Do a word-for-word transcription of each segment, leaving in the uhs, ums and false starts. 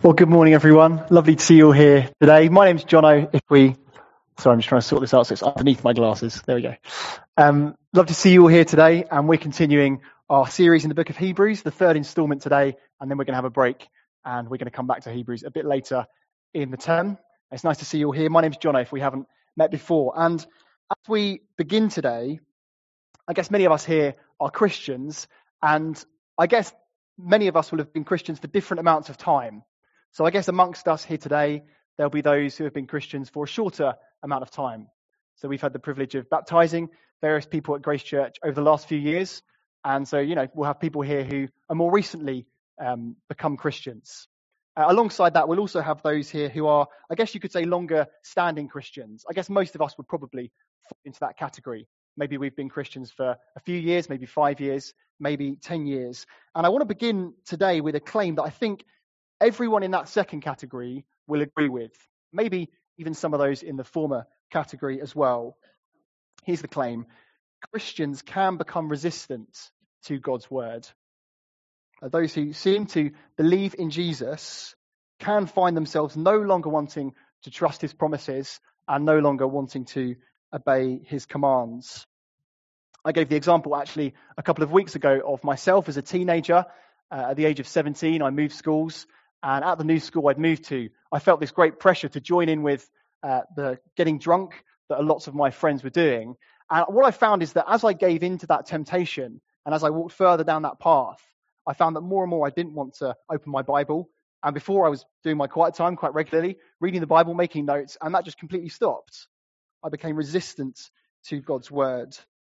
Well, good morning, everyone. Lovely to see you all here today. My name's Jono. If we, sorry, I'm just trying to sort this out so it's underneath my glasses. There we go. Um, love to see you all here today, and we're continuing our series in the book of Hebrews, the third instalment today, and then we're going to have a break, and we're going to come back to Hebrews a bit later in the term. It's nice to see you all here. My name's Jono, if we haven't met before. And as we begin today, I guess many of us here are Christians, and I guess many of us will have been Christians for different amounts of time. So I guess amongst us here today, there'll be those who have been Christians for a shorter amount of time. So we've had the privilege of baptizing various people at Grace Church over the last few years. And so, you know, we'll have people here who are more recently um, become Christians. Uh, alongside that, we'll also have those here who are, I guess you could say, longer standing Christians. I guess most of us would probably fall into that category. Maybe we've been Christians for a few years, maybe five years, maybe ten years. And I want to begin today with a claim that I think everyone in that second category will agree with, maybe even some of those in the former category as well. Here's the claim: Christians can become resistant to God's word. Those who seem to believe in Jesus can find themselves no longer wanting to trust his promises and no longer wanting to obey his commands. I gave the example actually a couple of weeks ago of myself as a teenager. Uh, at the age of seventeen, I moved schools. And at the new school I'd moved to, I felt this great pressure to join in with uh, the getting drunk that lots of my friends were doing. And what I found is that as I gave into that temptation, and as I walked further down that path, I found that more and more I didn't want to open my Bible. And before I was doing my quiet time quite regularly, reading the Bible, making notes, and that just completely stopped. I became resistant to God's word.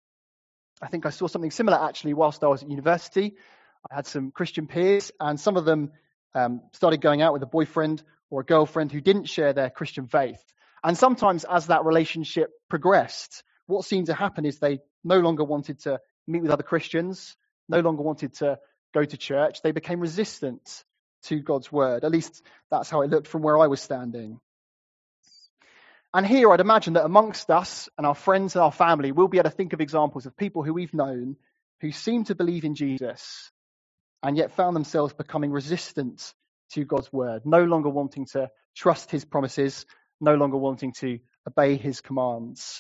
I think I saw something similar actually whilst I was at university. I had some Christian peers, and some of them Um, started going out with a boyfriend or a girlfriend who didn't share their Christian faith. And sometimes as that relationship progressed, what seemed to happen is they no longer wanted to meet with other Christians, no longer wanted to go to church. They became resistant to God's word. At least that's how it looked from where I was standing. And here I'd imagine that amongst us and our friends and our family, we'll be able to think of examples of people who we've known who seem to believe in Jesus, and yet found themselves becoming resistant to God's word, no longer wanting to trust his promises, no longer wanting to obey his commands.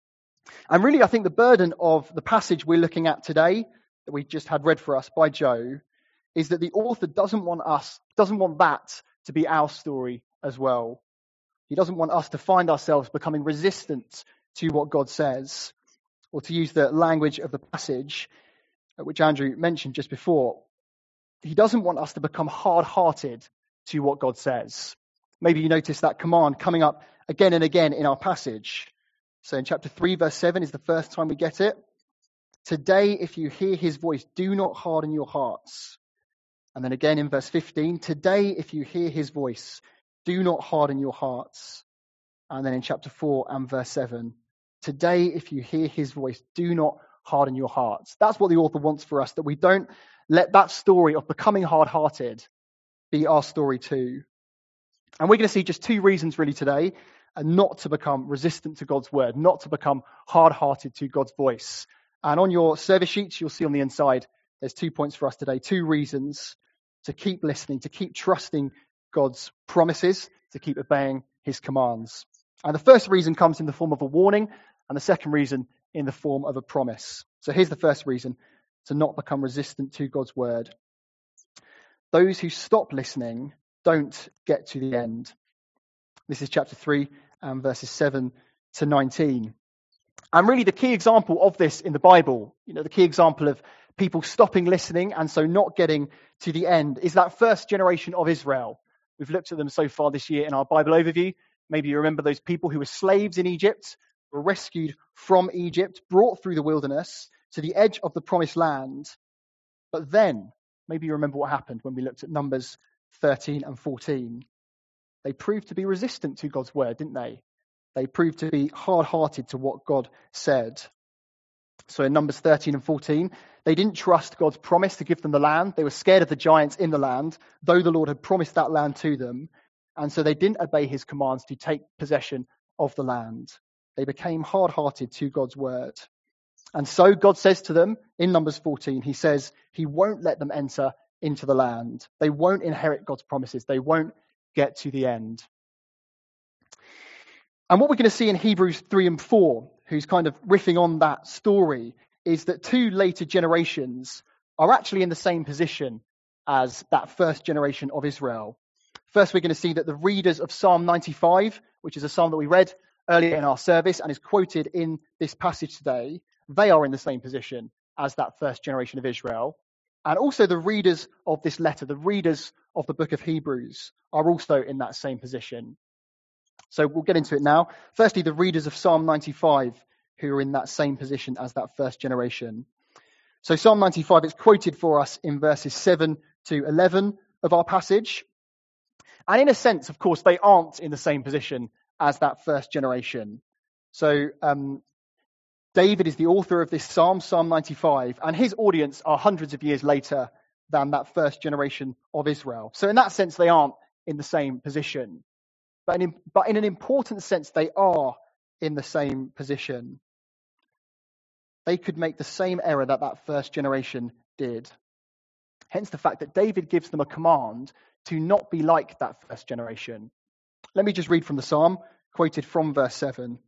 And really, I think the burden of the passage we're looking at today, that we just had read for us by Joe, is that the author doesn't want us, doesn't want that to be our story as well. He doesn't want us to find ourselves becoming resistant to what God says, or to use the language of the passage, which Andrew mentioned just before. He doesn't want us to become hard-hearted to what God says. Maybe you notice that command coming up again and again in our passage. So in chapter three, verse seven is the first time we get it. Today, if you hear his voice, do not harden your hearts. And then again in verse fifteen, today, if you hear his voice, do not harden your hearts. And then in chapter four and verse seven, today, if you hear his voice, do not harden your hearts. That's what the author wants for us, that we don't let that story of becoming hard-hearted be our story too. And we're going to see just two reasons really today, and not to become resistant to God's word, not to become hard-hearted to God's voice. And on your service sheets, you'll see on the inside, there's two points for us today, two reasons to keep listening, to keep trusting God's promises, to keep obeying his commands. And the first reason comes in the form of a warning, and the second reason in the form of a promise. So here's the first reason: to not become resistant to God's word. Those who stop listening don't get to the end. This is chapter three and verses seven to nineteen. And really the key example of this in the Bible, you know, the key example of people stopping listening and so not getting to the end, is that first generation of Israel. We've looked at them so far this year in our Bible overview. Maybe you remember those people who were slaves in Egypt, were rescued from Egypt, brought through the wilderness to the edge of the promised land. But then, maybe you remember what happened when we looked at Numbers thirteen and fourteen. They proved to be resistant to God's word, didn't they? They proved to be hard-hearted to what God said. So in Numbers thirteen and fourteen, they didn't trust God's promise to give them the land. They were scared of the giants in the land, though the Lord had promised that land to them. And so they didn't obey his commands to take possession of the land. They became hard-hearted to God's word. And so God says to them in Numbers fourteen, he says he won't let them enter into the land. They won't inherit God's promises. They won't get to the end. And what we're going to see in Hebrews three and four, who's kind of riffing on that story, is that two later generations are actually in the same position as that first generation of Israel. First, we're going to see that the readers of Psalm ninety-five, which is a psalm that we read earlier in our service and is quoted in this passage today, they are in the same position as that first generation of Israel. And also the readers of this letter, the readers of the book of Hebrews, are also in that same position. So we'll get into it now. Firstly, the readers of Psalm ninety-five, who are in that same position as that first generation. So Psalm ninety-five is quoted for us in verses seven to eleven of our passage. And in a sense, of course, they aren't in the same position as that first generation. So um, David is the author of this psalm, Psalm ninety-five, and his audience are hundreds of years later than that first generation of Israel. So in that sense, they aren't in the same position. But in, but in an important sense, they are in the same position. They could make the same error that that first generation did. Hence the fact that David gives them a command to not be like that first generation. Let me just read from the psalm, quoted from verse seven.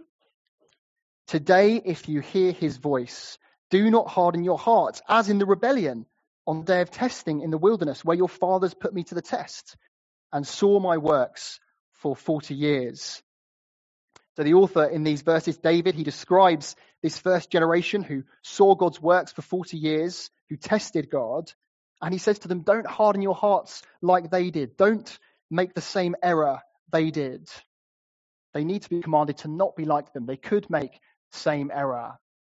Today, if you hear his voice, do not harden your hearts, as in the rebellion on the day of testing in the wilderness, where your fathers put me to the test and saw my works for forty years. So the author in these verses, David, he describes this first generation who saw God's works for forty years, who tested God, and he says to them, don't harden your hearts like they did. Don't make the same error they did. They need to be commanded to not be like them. They could make the same error.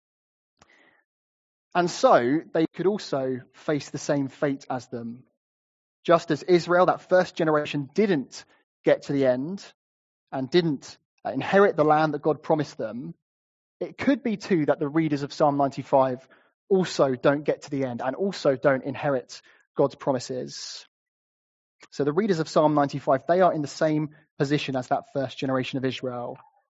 And so they could also face the same fate as them. Just as Israel, that first generation, didn't get to the end and didn't inherit the land that God promised them, it could be too that the readers of Psalm ninety-five also don't get to the end and also don't inherit God's promises. So the readers of Psalm ninety-five, they are in the same position as that first generation of Israel.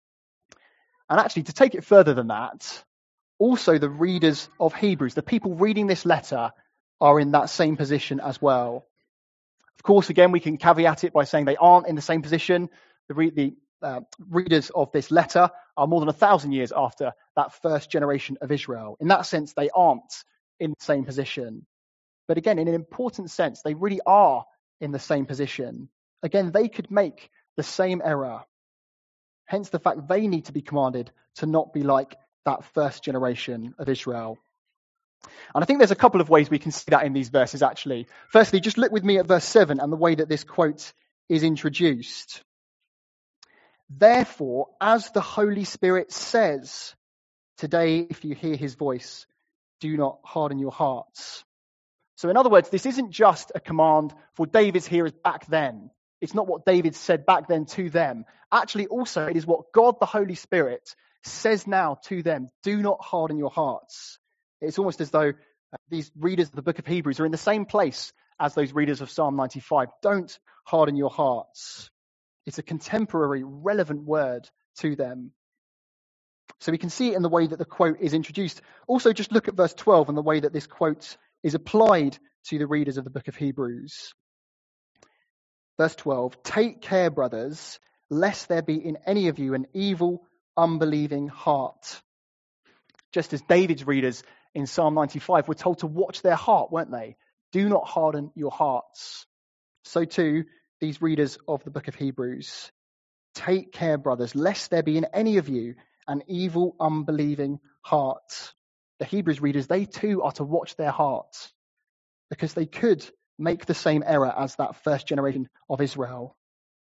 And actually, to take it further than that, also the readers of Hebrews, the people reading this letter, are in that same position as well. Of course, again, we can caveat it by saying they aren't in the same position. The, re- the uh, readers of this letter are more than a thousand years after that first generation of Israel. In that sense, they aren't in the same position. But again, in an important sense, they really are in the same position. Again, they could make the same error. Hence the fact they need to be commanded to not be like that first generation of Israel. And I think there's a couple of ways we can see that in these verses, actually. Firstly, just look with me at verse seven and the way that this quote is introduced. Therefore, as the Holy Spirit says, today, if you hear his voice, do not harden your hearts. So in other words, this isn't just a command for David's hearers back then. It's not what David said back then to them. Actually, also, it is what God, the Holy Spirit, says now to them. Do not harden your hearts. It's almost as though these readers of the book of Hebrews are in the same place as those readers of Psalm ninety-five. Don't harden your hearts. It's a contemporary, relevant word to them. So we can see it in the way that the quote is introduced. Also, just look at verse twelve and the way that this quote is applied to the readers of the book of Hebrews. Verse twelve, take care, brothers, lest there be in any of you an evil, unbelieving heart. Just as David's readers in Psalm ninety-five were told to watch their heart, weren't they? Do not harden your hearts. So too, these readers of the book of Hebrews. Take care, brothers, lest there be in any of you an evil, unbelieving heart. The Hebrews readers, they too are to watch their hearts because they could make the same error as that first generation of Israel.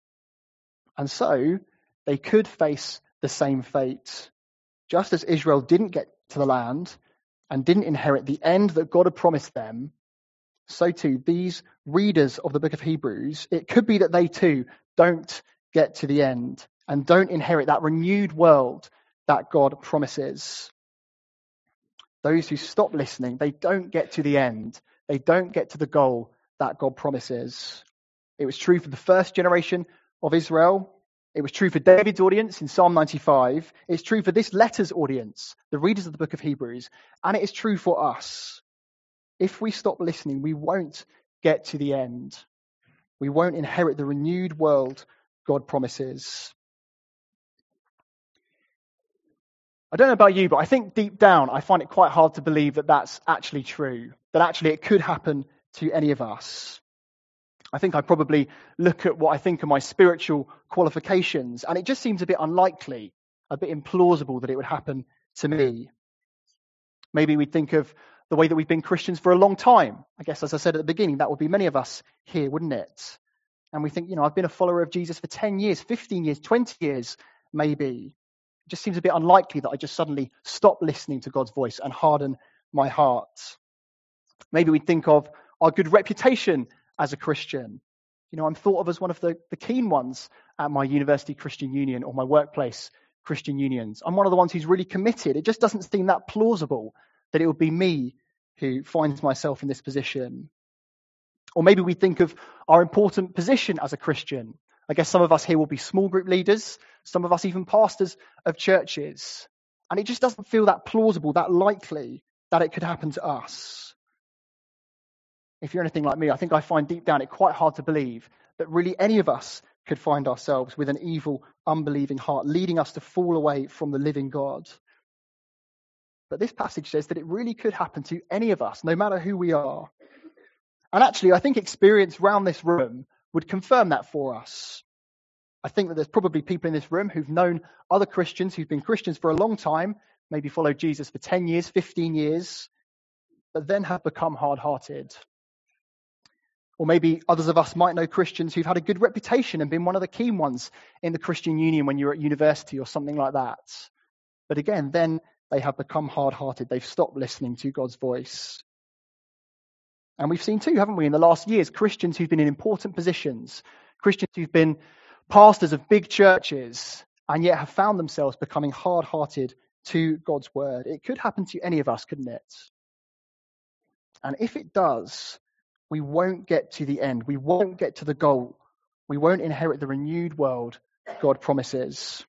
And so they could face the same fate. Just as Israel didn't get to the land and didn't inherit the end that God had promised them, so too these readers of the book of Hebrews, it could be that they too don't get to the end and don't inherit that renewed world that God promises. Those who stop listening, they don't get to the end. They don't get to the goal that God promises. It was true for the first generation of Israel. It was true for David's audience in Psalm ninety-five. It's true for this letter's audience, the readers of the book of Hebrews. And it is true for us. If we stop listening, we won't get to the end. We won't inherit the renewed world God promises. I don't know about you, but I think deep down, I find it quite hard to believe that that's actually true, that actually it could happen to any of us. I think I probably look at what I think are my spiritual qualifications, and it just seems a bit unlikely, a bit implausible that it would happen to me. Maybe we think of the way that we've been Christians for a long time. I guess, as I said at the beginning, that would be many of us here, wouldn't it? And we think, you know, I've been a follower of Jesus for ten years, fifteen years, twenty years, maybe. It just seems a bit unlikely that I just suddenly stop listening to God's voice and harden my heart. Maybe we think of our good reputation as a Christian. You know, I'm thought of as one of the, the keen ones at my university Christian union or my workplace Christian unions. I'm one of the ones who's really committed. It just doesn't seem that plausible that it would be me who finds myself in this position. Or maybe we think of our important position as a Christian. I guess some of us here will be small group leaders, some of us even pastors of churches. And it just doesn't feel that plausible, that likely that it could happen to us. If you're anything like me, I think I find deep down it quite hard to believe that really any of us could find ourselves with an evil, unbelieving heart, leading us to fall away from the living God. But this passage says that it really could happen to any of us, no matter who we are. And actually, I think experience around this room would confirm that for us. I think that there's probably people in this room who've known other Christians who've been Christians for a long time, maybe followed Jesus for ten years, fifteen years, but then have become hard-hearted. Or maybe others of us might know Christians who've had a good reputation and been one of the keen ones in the Christian Union when you were at university or something like that. But again, then they have become hard-hearted. They've stopped listening to God's voice. And we've seen too, haven't we, in the last years, Christians who've been in important positions, Christians who've been pastors of big churches, and yet have found themselves becoming hard-hearted to God's word. It could happen to any of us, couldn't it? And if it does, we won't get to the end. We won't get to the goal. We won't inherit the renewed world God promises.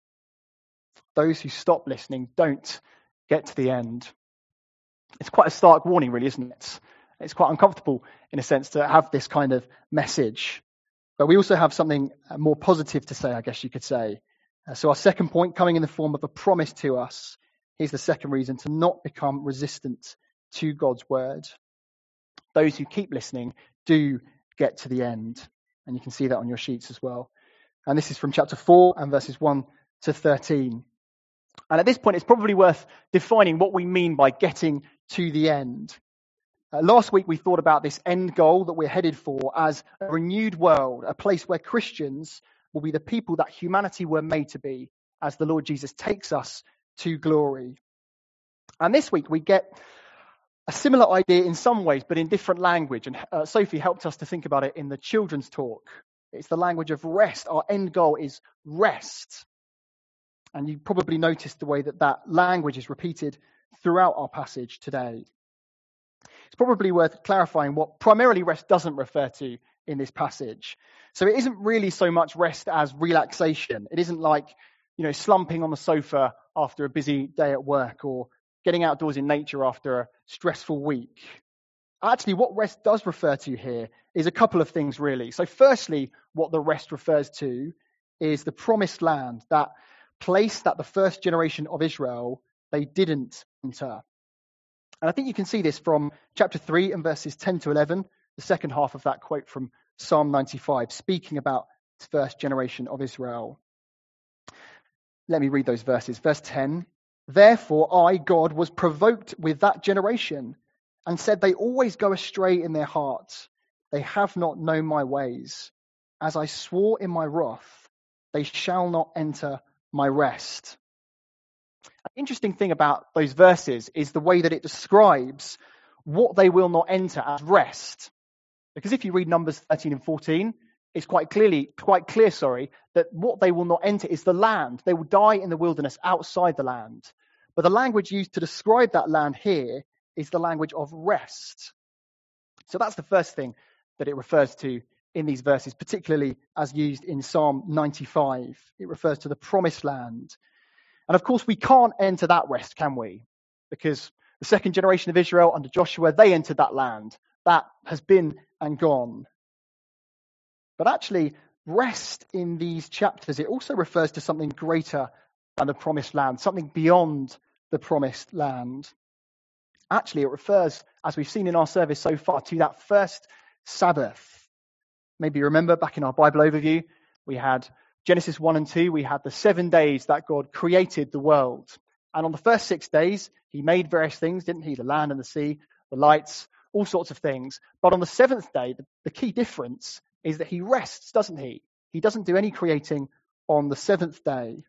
Those who stop listening don't get to the end. It's quite a stark warning, really, isn't it? It's quite uncomfortable, in a sense, to have this kind of message. But we also have something more positive to say, I guess you could say. Uh, so our second point, coming in the form of a promise to us, here's the second reason: to not become resistant to God's word. Those who keep listening do get to the end. And you can see that on your sheets as well. And this is from chapter four and verses one to thirteen. And at this point, it's probably worth defining what we mean by getting to the end. Uh, last week, we thought about this end goal that we're headed for as a renewed world, a place where Christians will be the people that humanity were made to be as the Lord Jesus takes us to glory. And this week, we get a similar idea in some ways, but in different language. And uh, Sophie helped us to think about it in the children's talk. It's the language of rest. Our end goal is rest. And you probably noticed the way that that language is repeated throughout our passage today. It's probably worth clarifying what primarily rest doesn't refer to in this passage. So it isn't really so much rest as relaxation. It isn't like, you know, slumping on the sofa after a busy day at work or getting outdoors in nature after a stressful week. Actually, what rest does refer to here is a couple of things, really. So firstly, what the rest refers to is the promised land, that place that the first generation of Israel, they didn't enter. And I think you can see this from chapter three and verses ten to eleven, the second half of that quote from Psalm ninety-five, speaking about the first generation of Israel. Let me read those verses. Verse ten, "Therefore I, God, was provoked with that generation and said, they always go astray in their hearts. They have not known my ways. As I swore in my wrath, they shall not enter my rest." An interesting thing about those verses is the way that it describes what they will not enter as rest. Because if you read Numbers thirteen and fourteen, it's quite clearly, quite clear, sorry, that what they will not enter is the land. They will die in the wilderness outside the land. But the language used to describe that land here is the language of rest. So that's the first thing that it refers to in these verses, particularly as used in Psalm ninety-five. It refers to the promised land. And of course, we can't enter that rest, can we? Because The second generation of Israel under Joshua, they entered that land. That has been and gone. But actually, rest in these chapters, it also refers to something greater than the promised land, something beyond the promised land. Actually, it refers, as we've seen in our service so far, to that first Sabbath. Maybe you remember back in our Bible overview, we had Genesis one and two, we had the seven days that God created the world. And on the first six days, he made various things, didn't he? The land and the sea, the lights, all sorts of things. But on the seventh day, the, the key difference is that he rests, doesn't he? He doesn't do any creating on the seventh day.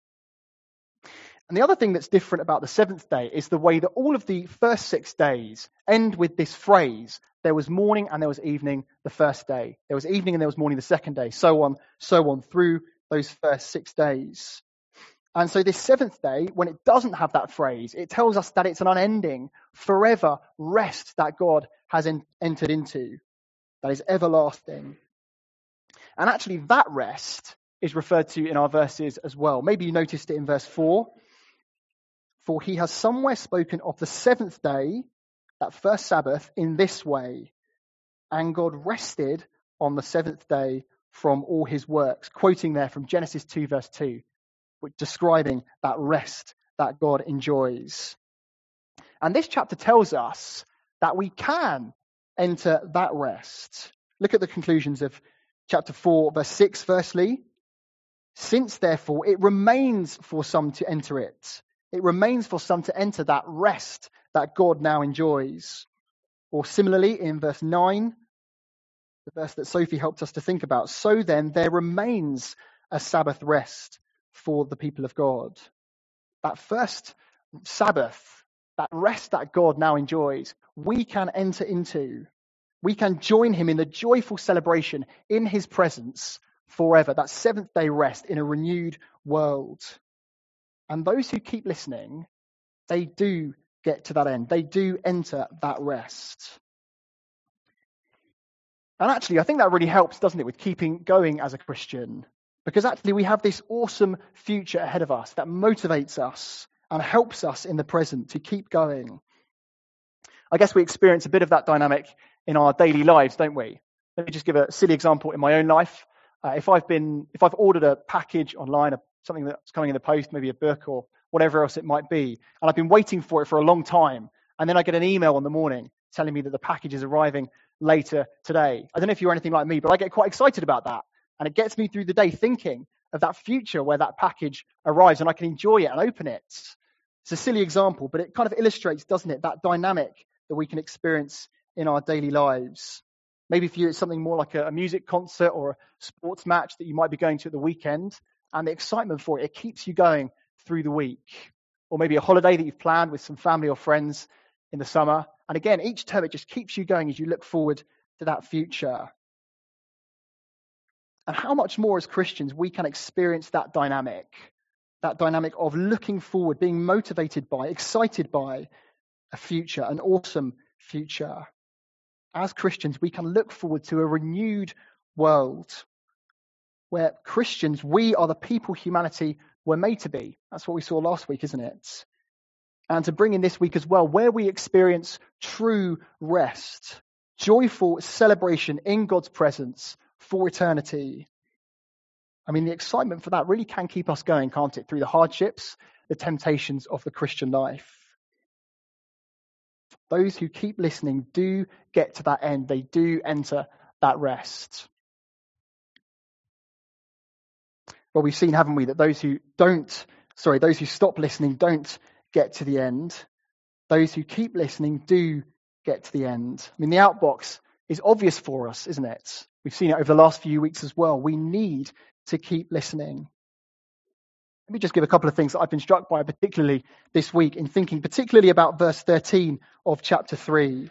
And the other thing that's different about the seventh day is the way that all of the first six days end with this phrase, there was morning and there was evening the first day. There was evening and there was morning the second day, so on, so on, through those first six days. And so this seventh day, when it doesn't have that phrase, it tells us that it's an unending, forever rest that God has en- entered into, that is everlasting. And actually that rest is referred to in our verses as well. Maybe you noticed it in verse four. For he has somewhere spoken of the seventh day, that first Sabbath, in this way. And God rested on the seventh day from all his works. Quoting there from Genesis two, verse two, which describing that rest that God enjoys. And this chapter tells us that we can enter that rest. Look at the conclusions of chapter four, verse six, firstly. Since, therefore, it remains for some to enter it. It remains for some to enter that rest that God now enjoys. Or similarly, in verse nine, the verse that Sophie helped us to think about. So then, there remains a Sabbath rest for the people of God. That first Sabbath, that rest that God now enjoys, we can enter into. We can join him in the joyful celebration in his presence forever. That seventh day rest in a renewed world. And those who keep listening, they do get to that end. They do enter that rest. And actually, I think that really helps, doesn't it, with keeping going as a Christian? Because actually we have this awesome future ahead of us that motivates us and helps us in the present to keep going. I guess we experience a bit of that dynamic in our daily lives, don't we? Let me just give a silly example in my own life. Uh, if I've been, if I've ordered a package online, a, something that's coming in the post, maybe a book or whatever else it might be, and I've been waiting for it for a long time, and then I get an email in the morning telling me that the package is arriving later today. I don't know if you're anything like me, but I get quite excited about that. And it gets me through the day thinking of that future where that package arrives and I can enjoy it and open it. It's a silly example, but it kind of illustrates, doesn't it, that dynamic that we can experience in our daily lives. Maybe for you, it's something more like a, a music concert or a sports match that you might be going to at the weekend. And the excitement for it, it keeps you going through the week. Or maybe a holiday that you've planned with some family or friends in the summer. And again, each term, it just keeps you going as you look forward to that future. And how much more as Christians we can experience that dynamic, that dynamic of looking forward, being motivated by, excited by a future, an awesome future. As Christians, we can look forward to a renewed world where Christians, we are the people humanity were made to be. That's what we saw last week, isn't it? And to bring in this week as well, where we experience true rest, joyful celebration in God's presence for eternity. I mean, the excitement for that really can keep us going, can't it? Through the hardships, the temptations of the Christian life. Those who keep listening do get to that end. They do enter that rest. Well, we've seen, haven't we, that those who don't, sorry, those who stop listening don't get to the end. Those who keep listening do get to the end. I mean, the outbox is obvious for us, isn't it? We've seen it over the last few weeks as well. We need to keep listening. Let me just give a couple of things that I've been struck by, particularly this week, in thinking particularly about verse thirteen of chapter three.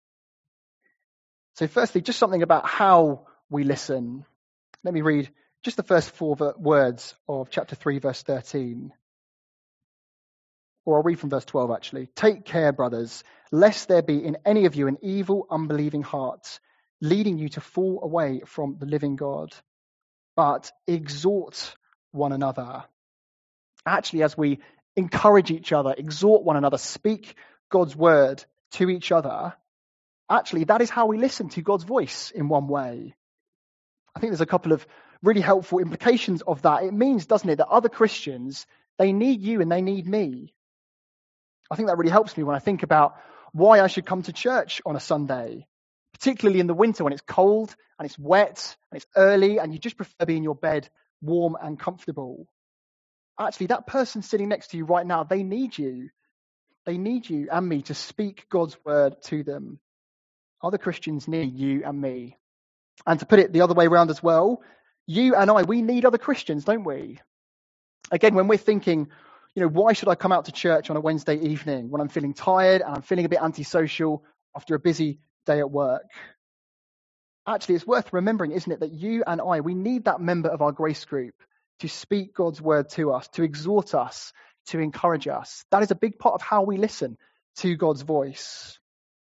So firstly, just something about how we listen. Let me read just the first four words of chapter three, verse thirteen. Or I'll read from verse twelve, actually. Take care, brothers, lest there be in any of you an evil, unbelieving heart, leading you to fall away from the living God. But exhort one another. Actually, as we encourage each other, exhort one another, speak God's word to each other, actually, that is how we listen to God's voice in one way. I think there's a couple of really helpful implications of that. It means, doesn't it, that other Christians, they need you and they need me. I think that really helps me when I think about why I should come to church on a Sunday, particularly in the winter when it's cold and it's wet and it's early and you just prefer being in your bed warm and comfortable. Actually, that person sitting next to you right now, they need you. They need you and me to speak God's word to them. Other Christians need you and me. And to put it the other way around as well, you and I, we need other Christians, don't we? Again, when we're thinking, you know, why should I come out to church on a Wednesday evening when I'm feeling tired and I'm feeling a bit antisocial after a busy day at work? Actually, it's worth remembering, isn't it, that you and I, we need that member of our grace group to speak God's word to us, to exhort us, to encourage us. That is a big part of how we listen to God's voice.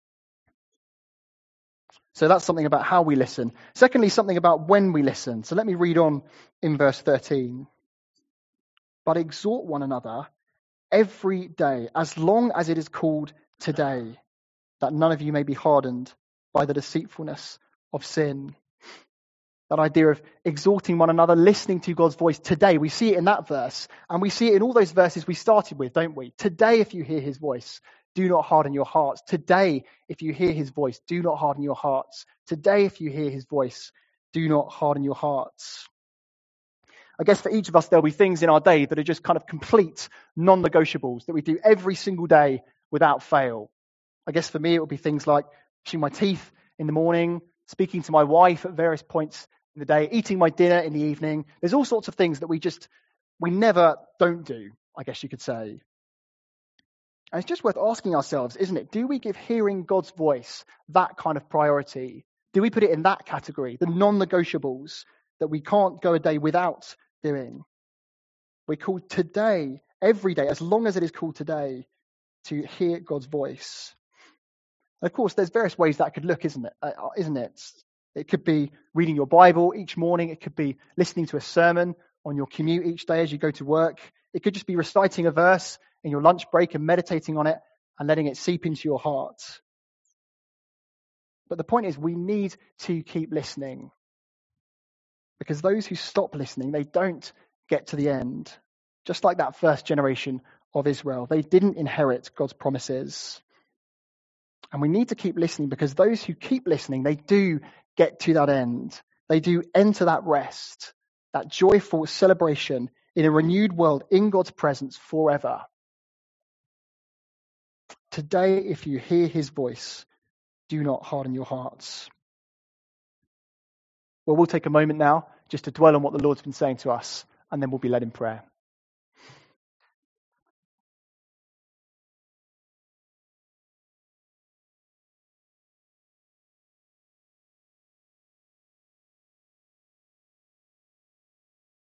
So that's something about how we listen. Secondly, something about when we listen. So let me read on in verse thirteen. But exhort one another every day, as long as it is called today, that none of you may be hardened by the deceitfulness of sin. That idea of exhorting one another, listening to God's voice today. We see it in that verse, and we see it in all those verses we started with, don't we? Today, if you hear his voice, do not harden your hearts. Today, if you hear his voice, do not harden your hearts. Today, if you hear his voice, do not harden your hearts. I guess for each of us, there'll be things in our day that are just kind of complete non-negotiables that we do every single day without fail. I guess for me, it would be things like brushing my teeth in the morning, speaking to my wife at various points in the day, eating my dinner in the evening. There's all sorts of things that we just, we never don't do, I guess you could say. And it's just worth asking ourselves, isn't it? Do we give hearing God's voice that kind of priority? Do we put it in that category, the non-negotiables that we can't go a day without doing? We're called today, every day, as long as it is called today, to hear God's voice. And of course, there's various ways that could look, isn't it? Uh, isn't it? It could be reading your Bible each morning. It could be listening to a sermon on your commute each day as you go to work. It could just be reciting a verse in your lunch break and meditating on it and letting it seep into your heart. But the point is, we need to keep listening, because those who stop listening, they don't get to the end. Just like that first generation of Israel, they didn't inherit God's promises. And we need to keep listening, because those who keep listening, they do get to that end. They do enter that rest, that joyful celebration in a renewed world in God's presence forever. Today, if you hear his voice, do not harden your hearts. Well, we'll take a moment now just to dwell on what the Lord's been saying to us, and then we'll be led in prayer.